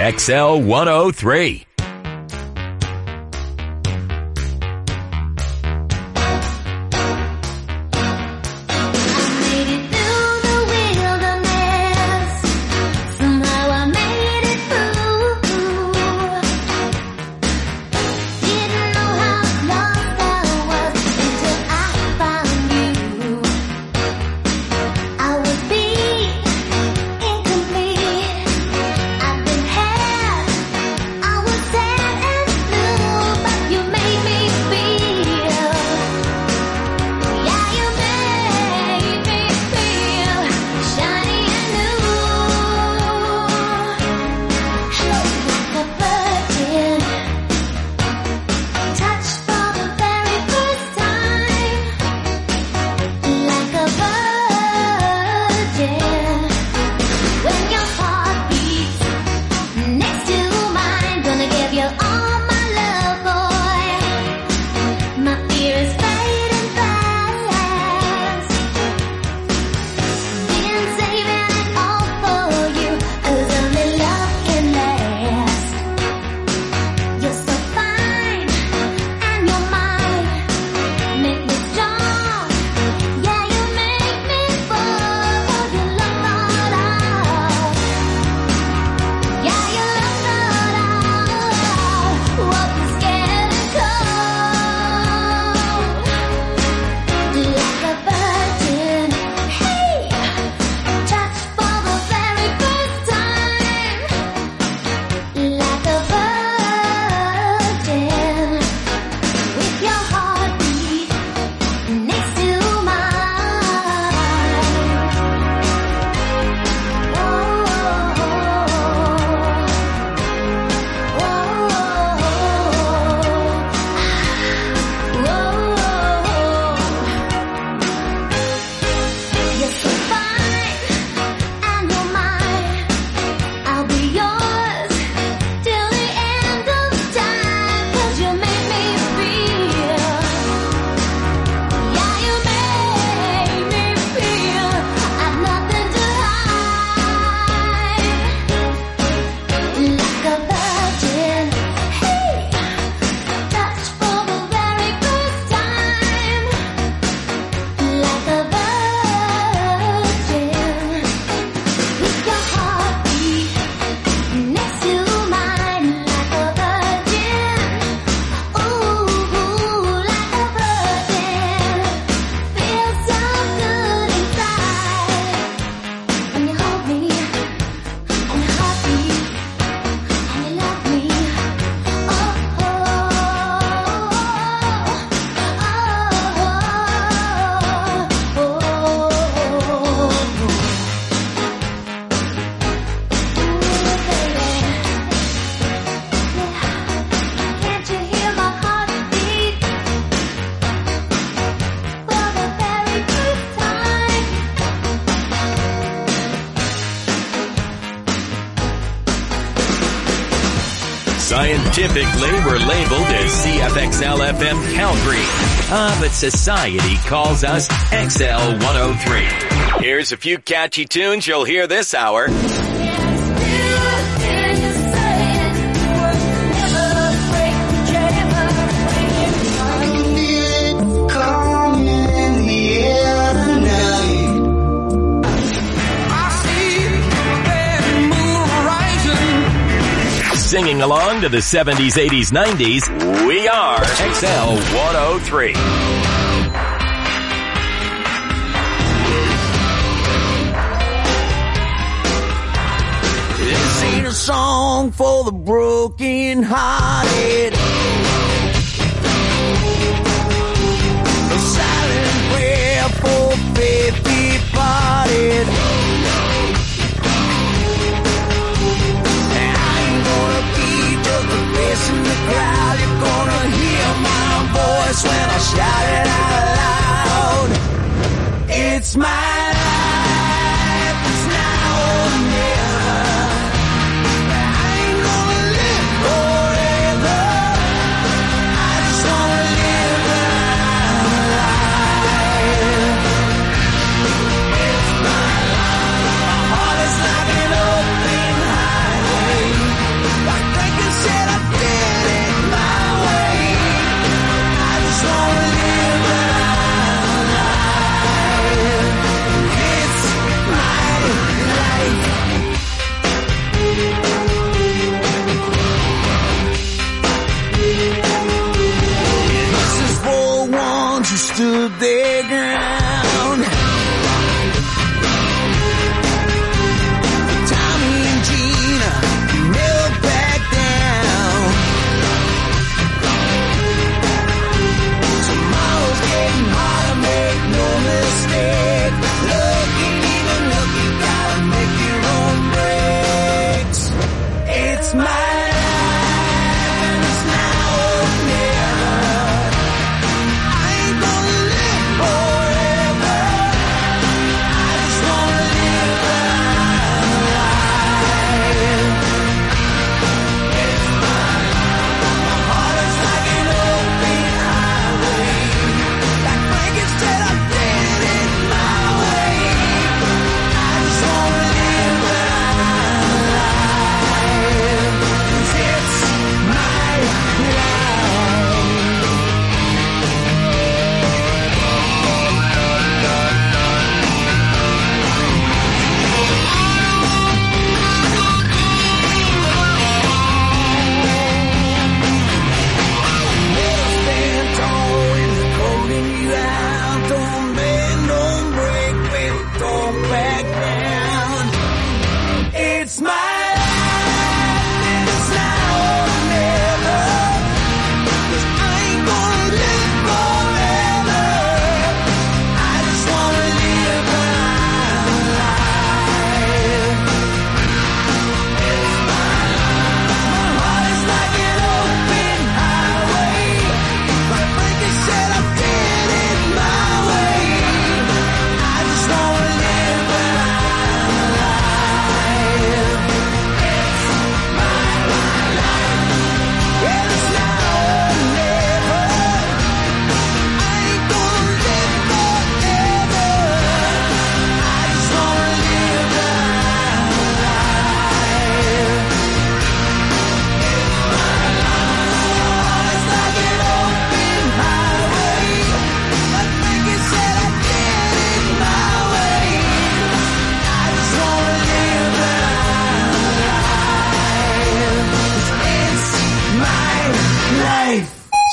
XL 103. Scientifically, we're labeled as CFXL FM Calgary. But society calls us XL 103. Here's a few catchy tunes you'll hear this hour. Singing along to the 70s, 80s, 90s, we are XL 103. This ain't a song for the broken hearted. A silent prayer for faith departed. In the crowd, you're gonna hear my voice when I shout it out loud. It's my life, it's now or never. I ain't gonna live forever. I just wanna live my life. It's my life.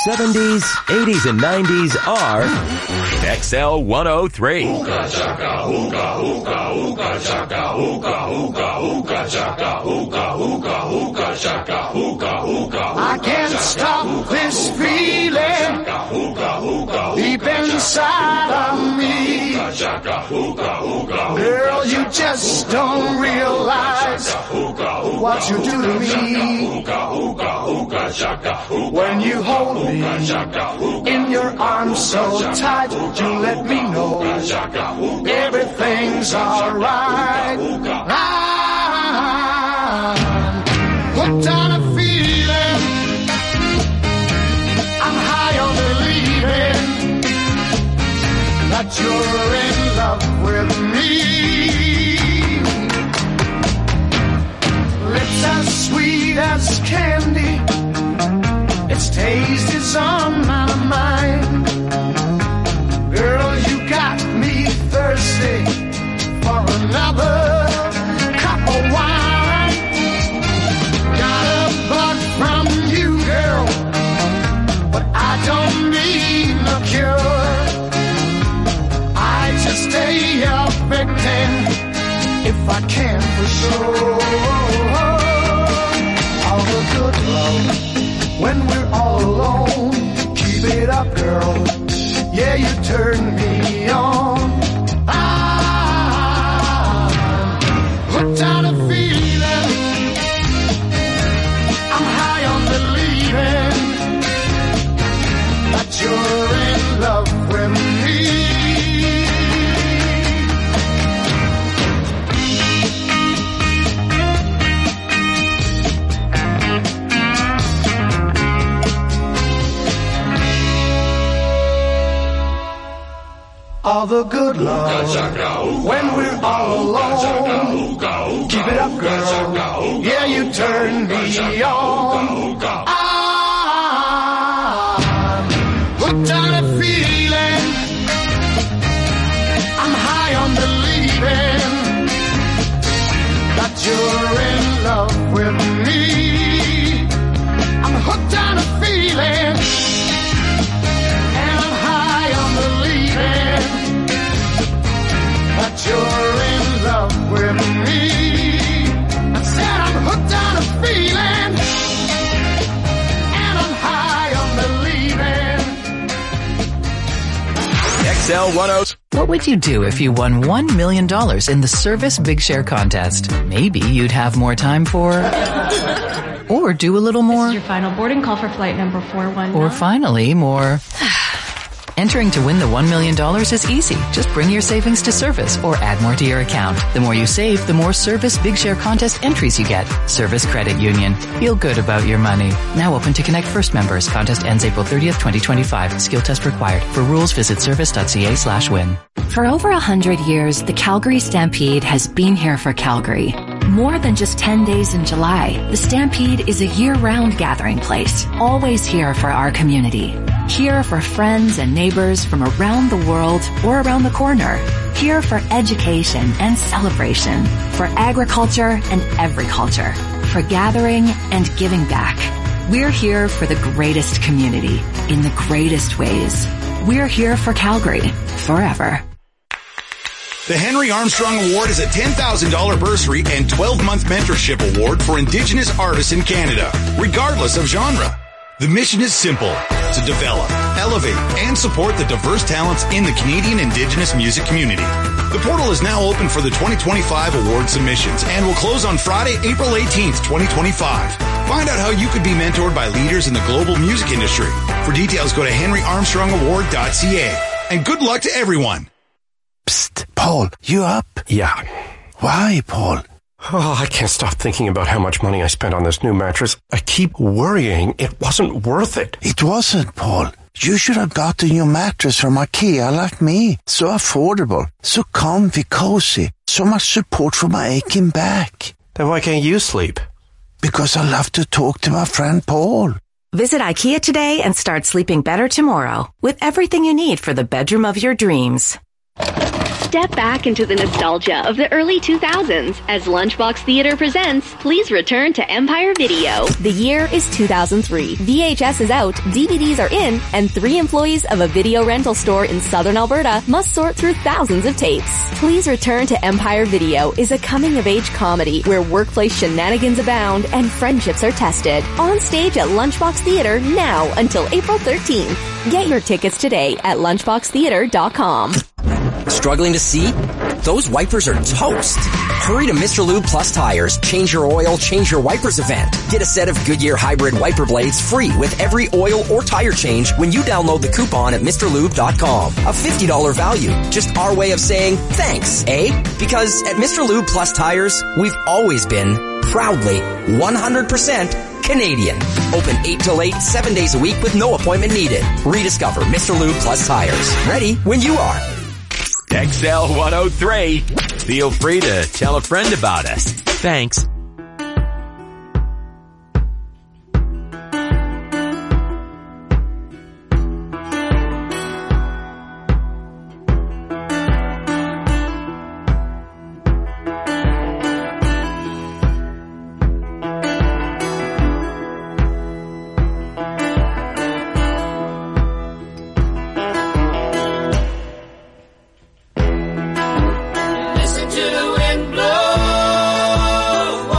70s, 80s, and 90s are XL 103. Hookah chaka, hookah, hookah, hookah chaka, hookah, hookah, hookah chaka, hookah, hookah, hookah chaka, hookah, hookah. I can't stop this feeling deep inside of me. Girl, you just don't realize what you do to me. When you hold me in your arms so tight, you let me know everything's alright. I'm hooked on a feeling, I'm high on believing that you're in love with me. Lips as sweet as candy, its taste is on my mind. Girl, you got me thirsty for another cup of wine. Got a bug from you, girl, but I don't need no cure. I just stay a victim if I can for sure. All the good love when we're all alone. Keep it up, girl. Yeah, you turn me on. I'm hooked on a feeling, I'm high on believing that you're in love with me. All the good love when we're all alone. Keep it up, girl. Yeah, you turn me on. I'm hooked on a feeling, I'm high on believing that you're in love with me. I'm hooked on a feeling, and I'm high on believing that you're in love with me. I said I'm hooked on a feeling, and I'm high on believing. XL 103. What would you do if you won $1 million in the Service Big Share contest? Maybe you'd have more time for... or do a little more. This is your final boarding call for flight number 419. Or finally, more... Entering to win the $1 million is easy. Just bring your savings to Service or add more to your account. The more you save, the more Service Big Share contest entries you get. Service Credit Union. Feel good about your money. Now open to Connect First members. Contest ends April 30th, 2025. Skill test required. For rules, visit service.ca/win. For over 100 years, the Calgary Stampede has been here for Calgary. More than just 10 days in July, the Stampede is a year-round gathering place, always here for our community. Here for friends and neighbors from around the world or around the corner. Here for education and celebration, for agriculture and agriculture, for gathering and giving back. We're here for the greatest community in the greatest ways. We're here for Calgary forever. The Henry Armstrong Award is a $10,000 bursary and 12-month mentorship award for Indigenous artists in Canada, regardless of genre. The mission is simple: to develop, elevate, and support the diverse talents in the Canadian Indigenous music community. The portal is now open for the 2025 award submissions and will close on Friday, April 18th, 2025. Find out how you could be mentored by leaders in the global music industry. For details, go to henryarmstrongaward.ca. And good luck to everyone. Psst, Paul, you up? Yeah. Why, Paul? Oh, I can't stop thinking about how much money I spent on this new mattress. I keep worrying it wasn't worth it. It wasn't, Paul. You should have gotten your mattress from IKEA like me. So affordable, so comfy, cozy, so much support for my aching back. Then why can't you sleep? Because I love to talk to my friend Paul. Visit IKEA today and start sleeping better tomorrow with everything you need for the bedroom of your dreams. Step back into the nostalgia of the early 2000s as Lunchbox Theater presents Please Return to Empire Video. The year is 2003. VHS is out, DVDs are in, and 3 employees of a video rental store in southern Alberta must sort through thousands of tapes. Please Return to Empire Video is a coming-of-age comedy where workplace shenanigans abound and friendships are tested. On stage at Lunchbox Theater now until April 13th. Get your tickets today at lunchboxtheater.com. Struggling to see? Those wipers are toast. Hurry to Mr. Lube Plus Tires. Change your oil, change your wipers event. Get a set of Goodyear hybrid wiper blades free with every oil or tire change when you download the coupon at MrLube.com. A $50 value. Just our way of saying thanks, eh? Because at Mr. Lube Plus Tires, we've always been proudly 100% Canadian. Open 8 till 8, 7 days a week with no appointment needed. Rediscover Mr. Lube Plus Tires. Ready when you are. XL 103. Feel free to tell a friend about us. Thanks. Listen to the wind blow.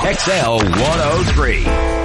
XL 103.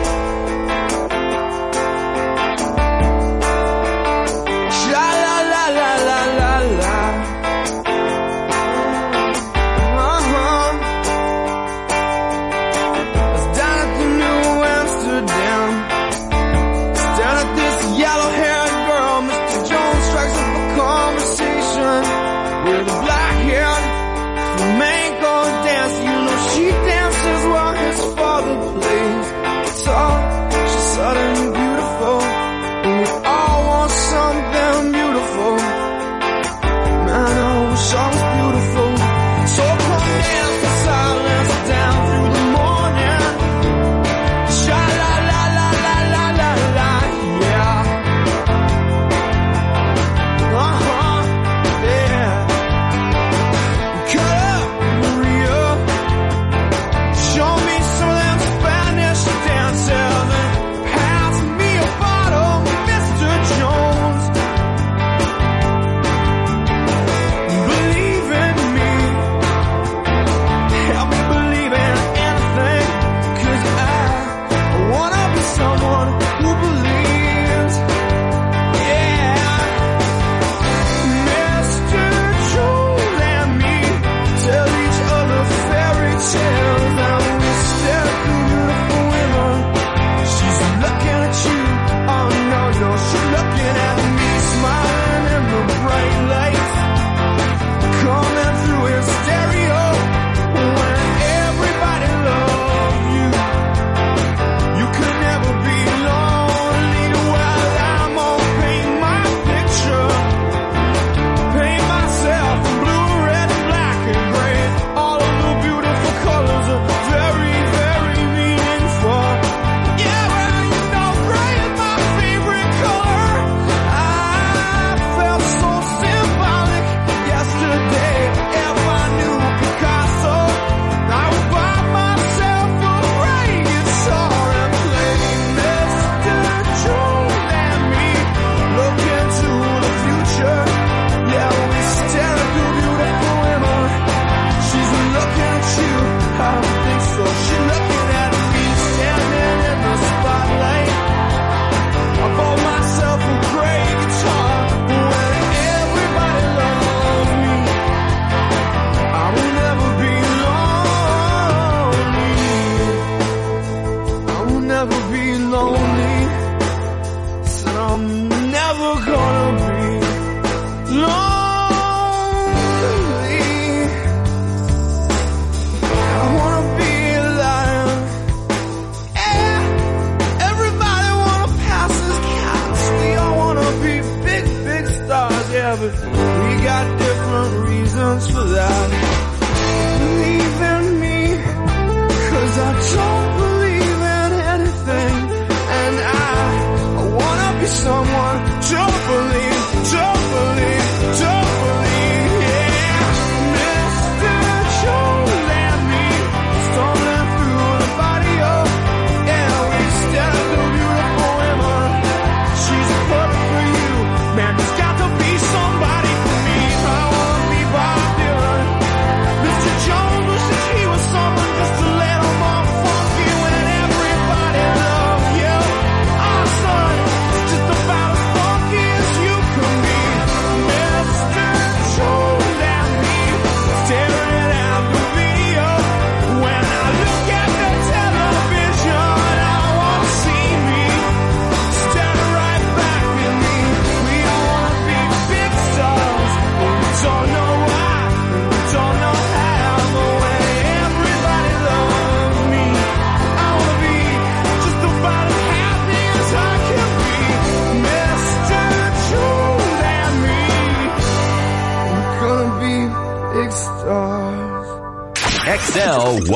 XL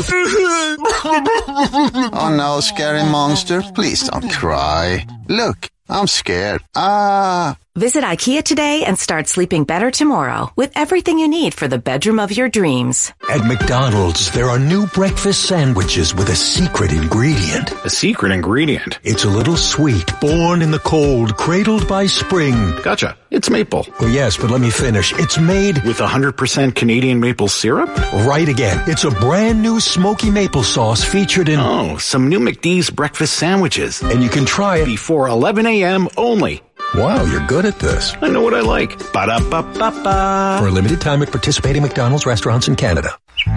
103. Oh no, scary monster. Please don't cry. Look, I'm scared. Ah. Visit IKEA today and start sleeping better tomorrow with everything you need for the bedroom of your dreams. At McDonald's, there are new breakfast sandwiches with a secret ingredient. A secret ingredient? It's a little sweet, born in the cold, cradled by spring. Gotcha. It's maple. Well, yes, but let me finish. It's made with 100% Canadian maple syrup? Right again. It's a brand new smoky maple sauce featured in... Oh, some new McD's breakfast sandwiches. And you can try it before 11 a.m. only. Wow, you're good at this. I know what I like. Ba-da-ba-ba-ba. For a limited time at participating McDonald's restaurants in Canada.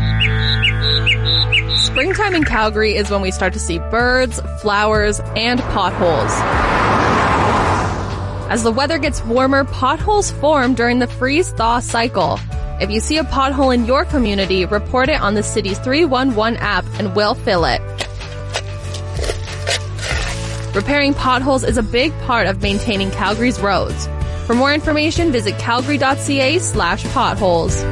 Springtime in Calgary is when we start to see birds, flowers, and potholes. As the weather gets warmer, potholes form during the freeze-thaw cycle. If you see a pothole in your community, report it on the city's 311 app and we'll fill it. Repairing potholes is a big part of maintaining Calgary's roads. For more information, visit calgary.ca/potholes.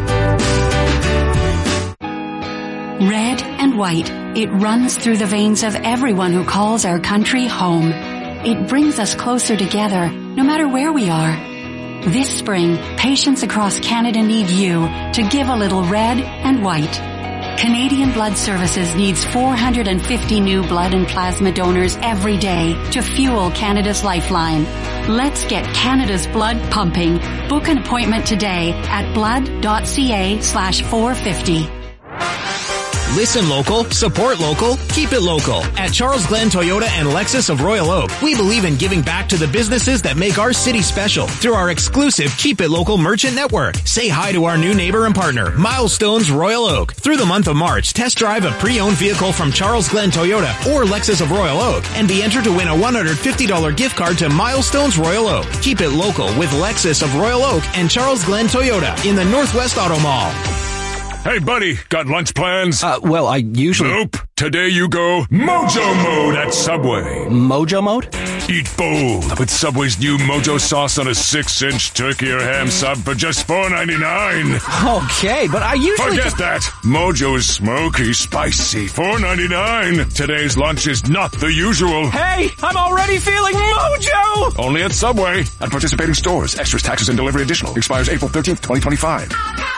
Red and white, it runs through the veins of everyone who calls our country home. It brings us closer together, no matter where we are. This spring, patients across Canada need you to give a little red and white. Canadian Blood Services needs 450 new blood and plasma donors every day to fuel Canada's lifeline. Let's get Canada's blood pumping. Book an appointment today at blood.ca/450. Listen local, support local, keep it local. At Charles Glenn Toyota and Lexus of Royal Oak, we believe in giving back to the businesses that make our city special through our exclusive Keep It Local merchant network. Say hi to our new neighbor and partner, Milestones Royal Oak. Through the month of March, test drive a pre-owned vehicle from Charles Glenn Toyota or Lexus of Royal Oak and be entered to win a $150 gift card to Milestones Royal Oak. Keep it local with Lexus of Royal Oak and Charles Glenn Toyota in the Northwest Auto Mall. Hey, buddy, got lunch plans? Well, I usually... Nope. Today you go Mojo Mode at Subway. Mojo Mode? Eat bold with Subway's new Mojo sauce on a 6-inch turkey or ham sub for just $4.99. Okay, but I usually... Forget that. Mojo is smoky, spicy, $4.99. Today's lunch is not the usual. Hey, I'm already feeling Mojo! Only at Subway. At participating stores. Extras, taxes, and delivery additional. Expires April 13th, 2025.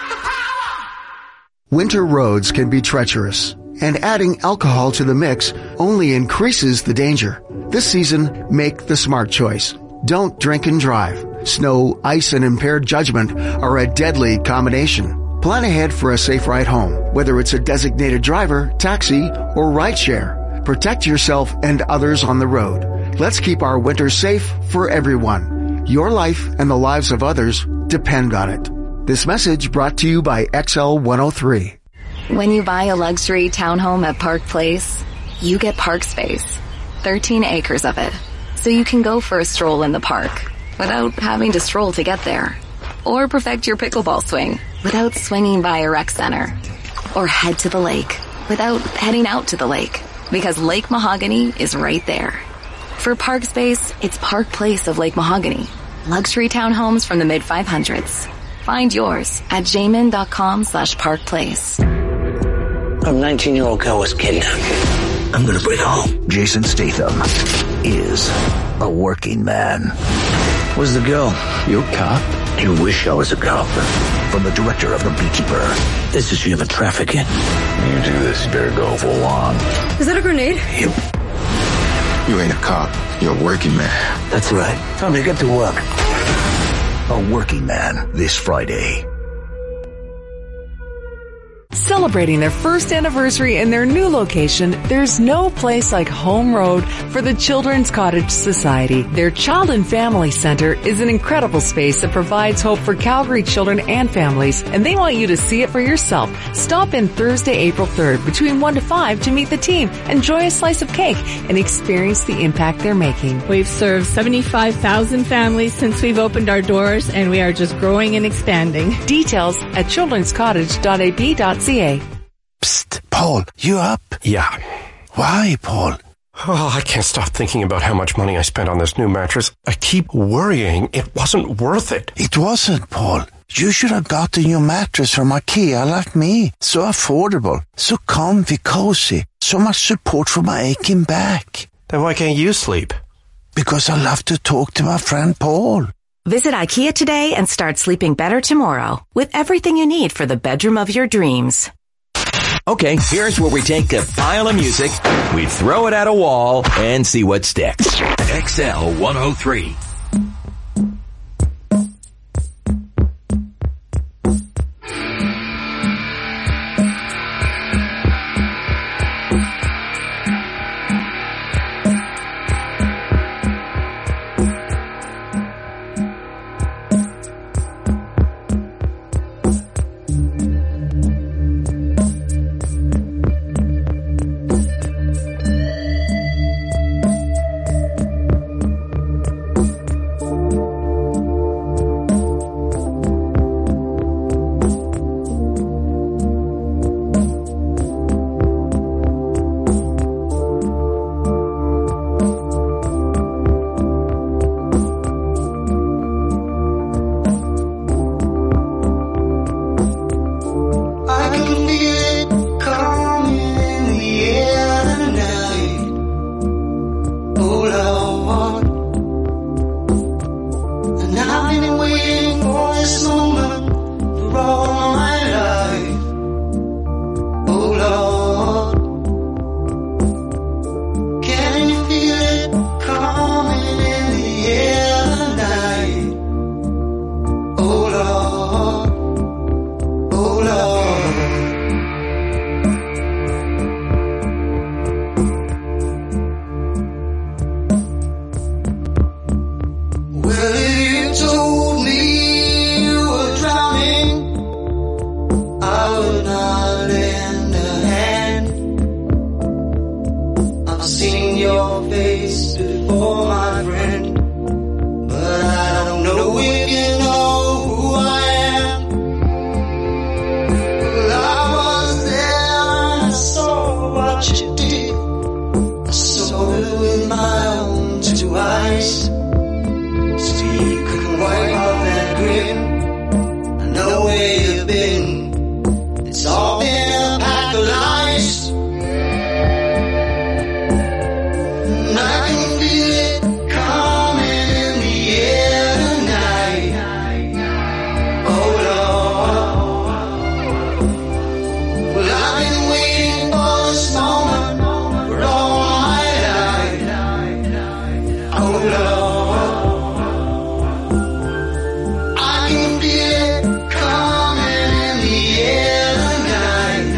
Winter roads can be treacherous, and adding alcohol to the mix only increases the danger. This season, make the smart choice. Don't drink and drive. Snow, ice, and impaired judgment are a deadly combination. Plan ahead for a safe ride home, whether it's a designated driver, taxi, or rideshare. Protect yourself and others on the road. Let's keep our winter safe for everyone. Your life and the lives of others depend on it. This message brought to you by XL 103. When you buy a luxury townhome at Park Place, you get park space. 13 acres of it. So you can go for a stroll in the park without having to stroll to get there. Or perfect your pickleball swing without swinging by a rec center. Or head to the lake without heading out to the lake. Because Lake Mahogany is right there. For park space, it's Park Place of Lake Mahogany. Luxury townhomes from the mid-500s. Find yours at jamin.com/parkplace. A 19-year-old girl was kidnapped. I'm gonna bring her home. Jason Statham is a working man. Where's the girl? You a cop? You wish I was a cop. From the director of The Beekeeper. This is human trafficking. You do this, you better go full on. Is that a grenade? You ain't a cop. You're a working man. That's right. Time to get to work. A Working Man this Friday. Celebrating their first anniversary in their new location, there's no place like Home Road for the Children's Cottage Society. Their Child and Family Center is an incredible space that provides hope for Calgary children and families, and they want you to see it for yourself. Stop in Thursday, April 3rd between 1 to 5 to meet the team, enjoy a slice of cake, and experience the impact they're making. We've served 75,000 families since we've opened our doors, and we are just growing and expanding. Details at childrenscottage.ab.ca. Psst, Paul, you up? Yeah. Why, Paul? Oh, I can't stop thinking about how much money I spent on this new mattress. I keep worrying it wasn't worth it. It wasn't, Paul. You should have gotten your mattress from IKEA like me. So affordable, so comfy, cozy, so much support for my aching back. Then why can't you sleep? Because I love to talk to my friend Paul. Visit IKEA today and start sleeping better tomorrow with everything you need for the bedroom of your dreams. Okay, here's where we take a pile of music, we throw it at a wall, and see what sticks. XL 103. I can feel it coming in the air tonight.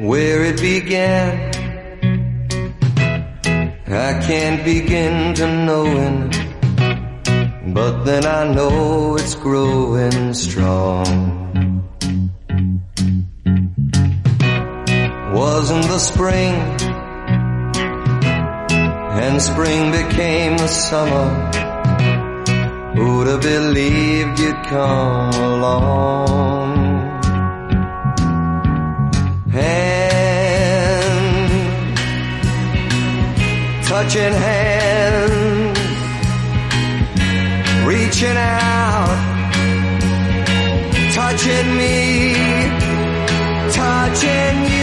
where it began. I can't begin to knowing, but then I know it's growing strong. Wasn't the spring, and spring became the summer. Who'd have believed you'd come along? Hand, touching hands, reaching out, touching me, touching you.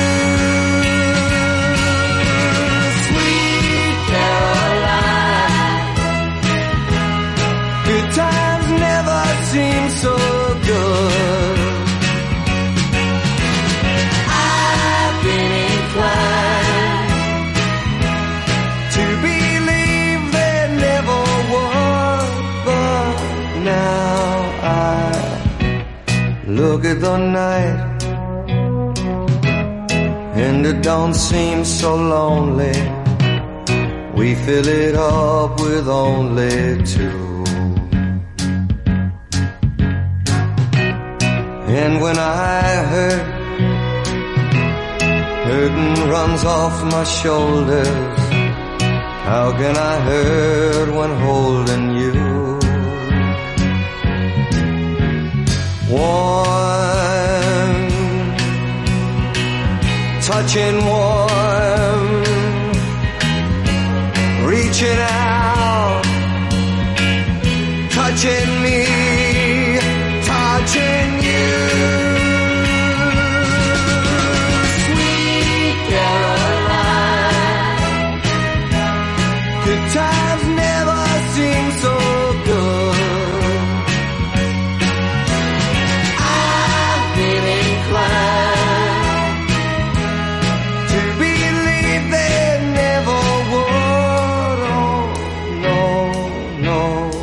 Sweet Caroline, good times never seem so good. I've been inclined to believe there never was, but now I look at the night and it don't seem so lonely. We fill it up with only two. And when I hurt, hurting runs off my shoulders. How can I hurt when holding you? Warm, touching warm, reaching out, touching me, touching you. Sweet Caroline, good times never seem so good. I've been inclined to believe they never would. Oh, no, no.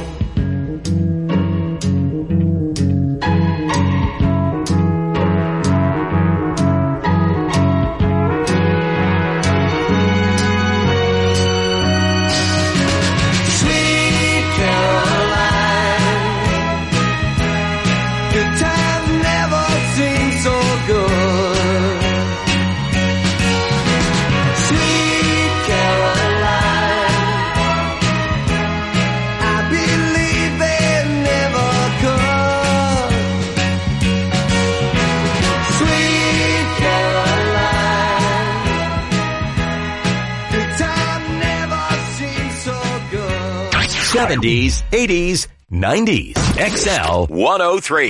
70s, 80s, 90s. XL 103.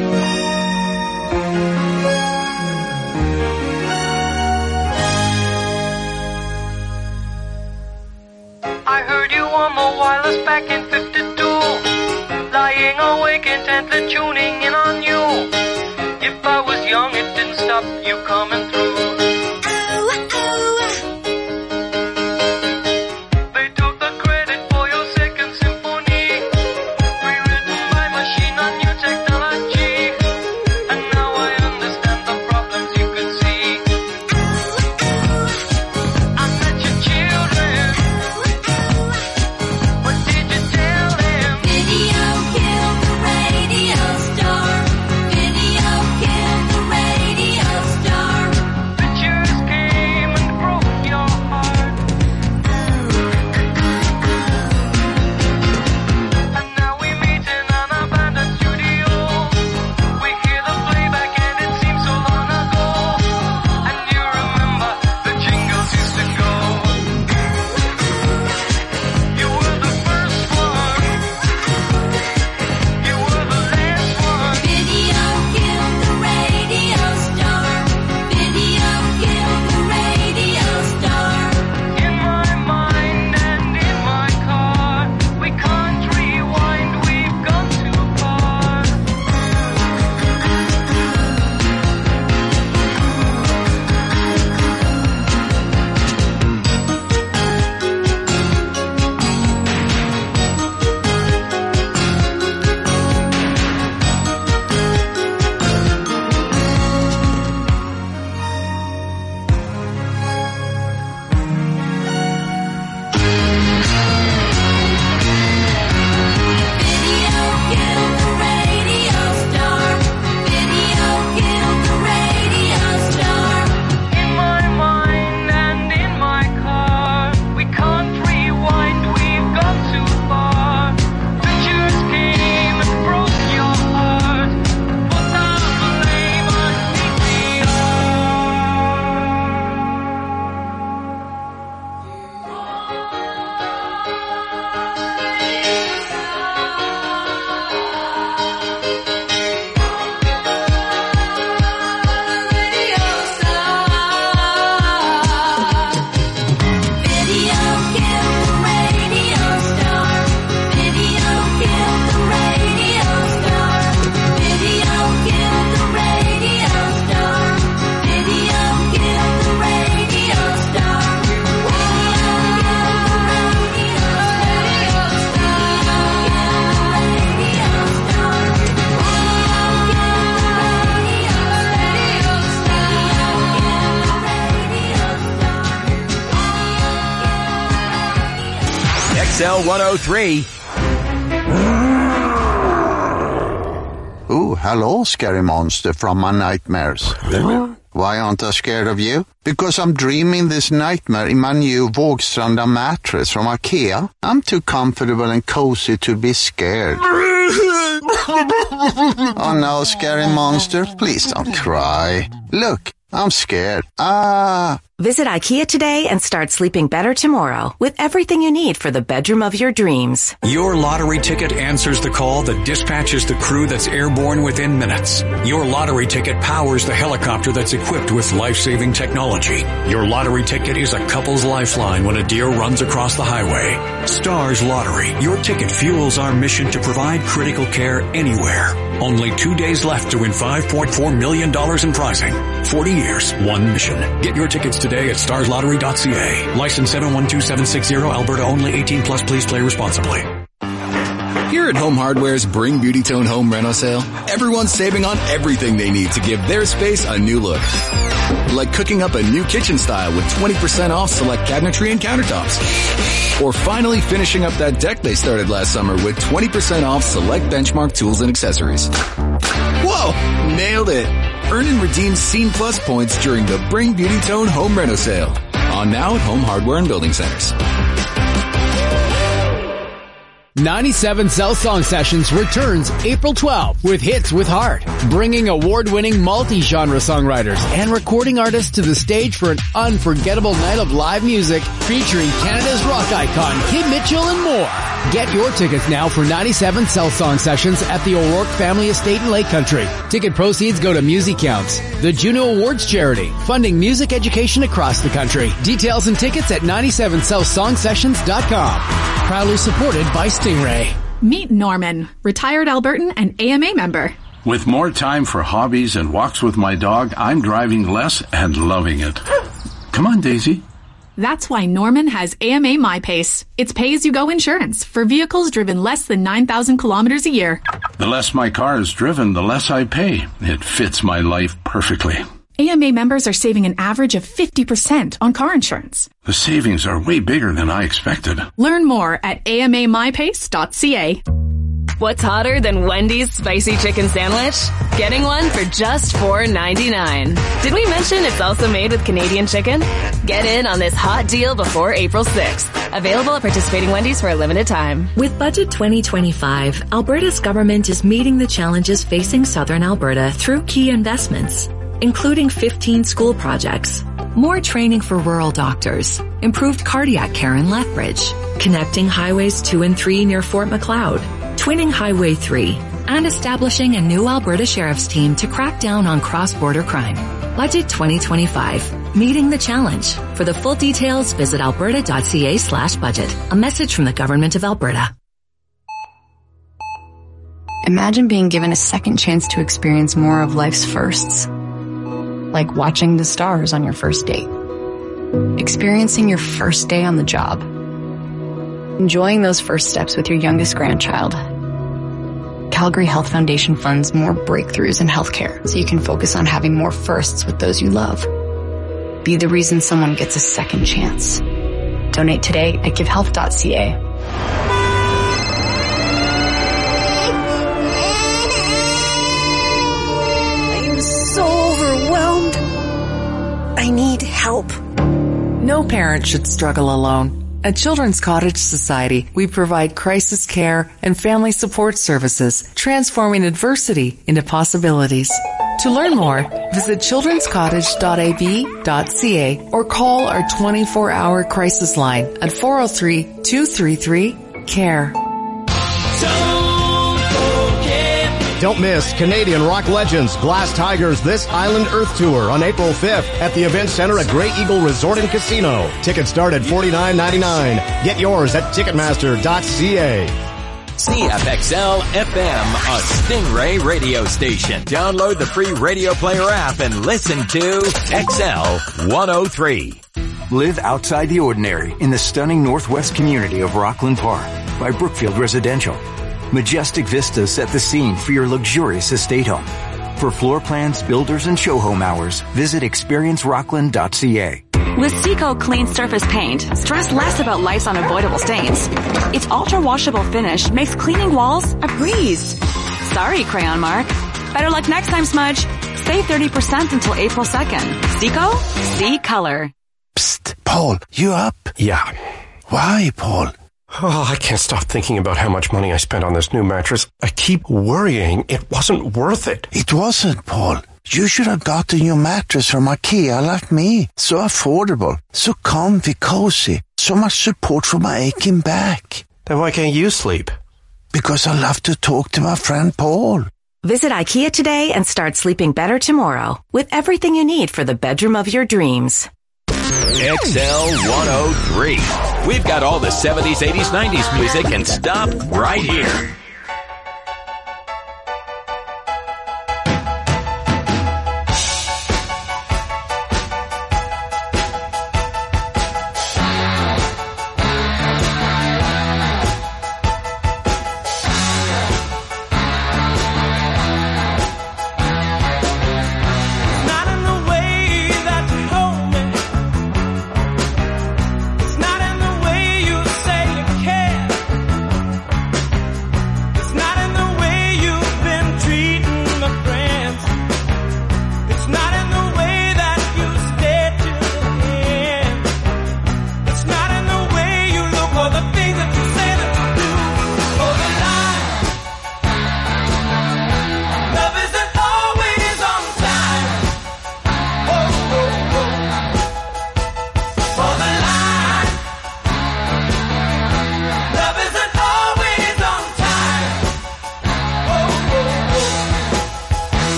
I heard you on the wireless back in 52, lying awake intently tuning in on you. If I was young, it didn't stop you coming through. They took the credit for your second symphony, rewritten by machine on new technology, and now I understand the problems you could see. I met your children. What did you tell them? Video killed the radio star. Video killed the radio star. XL 103. Oh, hello, scary monster from my nightmares. Why aren't I scared of you? Because I'm dreaming this nightmare in my new Vågstranda mattress from IKEA. I'm too comfortable and cozy to be scared. Oh no, scary monster, please don't cry. Look, I'm scared. Visit IKEA today and start sleeping better tomorrow with everything you need for the bedroom of your dreams. Your lottery ticket answers the call that dispatches the crew that's airborne within minutes. Your lottery ticket powers the helicopter that's equipped with life-saving technology. Your lottery ticket is a couple's lifeline when a deer runs across the highway. Stars Lottery. Your ticket fuels our mission to provide critical care anywhere. Only 2 days left to win $5.4 million in prizing. 40 years, one mission. Get your tickets today at starslottery.ca. License 712760, Alberta only. 18 plus. Please play responsibly. Here at Home Hardware's Bring Beauty Tone Home Reno Sale, everyone's saving on everything they need to give their space a new look. Like cooking up a new kitchen style with 20% off select cabinetry and countertops. Or finally finishing up that deck they started last summer with 20% off select Benchmark tools and accessories. Whoa! Nailed it! Earn and redeem Scene Plus points during the Bring Beauty Tone Home Reno Sale. On now at Home Hardware and Building Centers. 97 Cell Song Sessions returns April 12th with Hits with Heart, bringing award-winning multi-genre songwriters and recording artists to the stage for an unforgettable night of live music featuring Canada's rock icon Kim Mitchell and more. Get your tickets now for 97 Cell Song Sessions at the O'Rourke Family Estate in Lake Country. Ticket proceeds go to Music Counts, the Juno Awards charity, funding music education across the country. Details and tickets at 97cellsongsessions.com. Proudly supported by Stingray. Meet Norman, retired Albertan and AMA member. With more time for hobbies and walks with my dog, I'm driving less and loving it. Come on, Daisy. That's why Norman has AMA MyPace. It's pay-as-you-go insurance for vehicles driven less than 9,000 kilometers a year. The less my car is driven, the less I pay. It fits my life perfectly. AMA members are saving an average of 50% on car insurance. The savings are way bigger than I expected. Learn more at amamypace.ca. What's hotter than Wendy's spicy chicken sandwich? Getting one for just $4.99. Did we mention it's also made with Canadian chicken? Get in on this hot deal before April 6th. Available at participating Wendy's for a limited time. With Budget 2025, Alberta's government is meeting the challenges facing Southern Alberta through key investments, including 15 school projects, more training for rural doctors, improved cardiac care in Lethbridge, connecting Highways 2 and 3 near Fort Macleod, twinning Highway 3, and establishing a new Alberta Sheriff's team to crack down on cross-border crime. Budget 2025, meeting the challenge. For the full details, visit alberta.ca/budget. A message from the Government of Alberta. Imagine being given a second chance to experience more of life's firsts. Like watching the stars on your first date, experiencing your first day on the job, enjoying those first steps with your youngest grandchild. Calgary Health Foundation funds more breakthroughs in healthcare so you can focus on having more firsts with those you love. Be the reason someone gets a second chance. Donate today at givehealth.ca. I need help. No parent should struggle alone. At Children's Cottage Society, we provide crisis care and family support services, transforming adversity into possibilities. To learn more, visit childrenscottage.ab.ca or call our 24-hour crisis line at 403-233-CARE. Don't miss Canadian rock legends Glass Tigers' This Island Earth Tour on April 5th at the Event Center at Grey Eagle Resort and Casino. Tickets start at $49.99. Get yours at Ticketmaster.ca. CFXL FM, a Stingray radio station. Download the free Radio Player app and listen to XL 103. Live outside the ordinary in the stunning northwest community of Rockland Park by Brookfield Residential. Majestic vistas set the scene for your luxurious estate home. For floor plans, builders, and show home hours, visit experiencerockland.ca. With Seco Clean Surface Paint, stress less about life's unavoidable stains. Its ultra-washable finish makes cleaning walls a breeze. Sorry, Crayon Mark. Better luck next time, Smudge. Save 30% until April 2nd. Seco? See color. Psst, Paul, you up? Yeah. Why, Paul? Oh, I can't stop thinking about how much money I spent on this new mattress. I keep worrying it wasn't worth it. It wasn't, Paul. You should have gotten your mattress from IKEA like me. So affordable, so comfy, cozy, so much support for my aching back. Then why can't you sleep? Because I love to talk to my friend Paul. Visit IKEA today and start sleeping better tomorrow with everything you need for the bedroom of your dreams. XL 103. We've got all the 70s, 80s, 90s music and stop right here.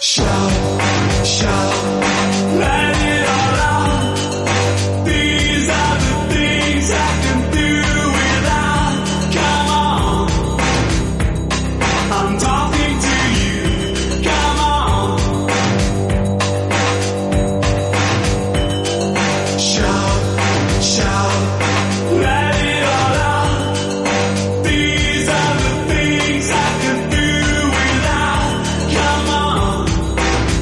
Shout, shout, let it all out. These are the things I can do without. Come on, I'm talking to you. Come on, shout, shout, let it all out. These are the things I can do without. Come on.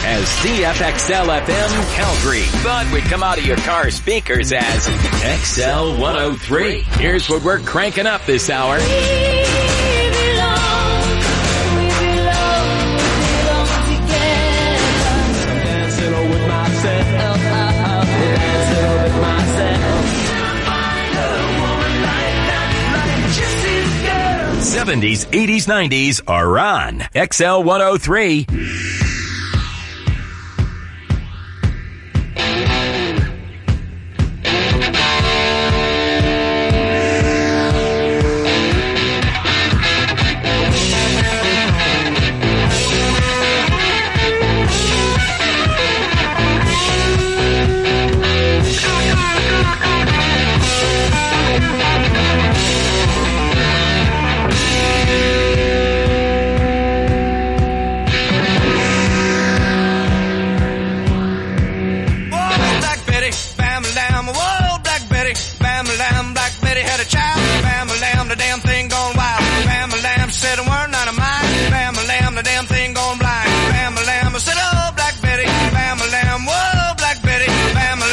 as CFXL FM Calgary, but we come out of your car speakers as XL 103. Here's what we're cranking up this hour. '70s, '80s, '90s are on XL 103. Black Betty had a child.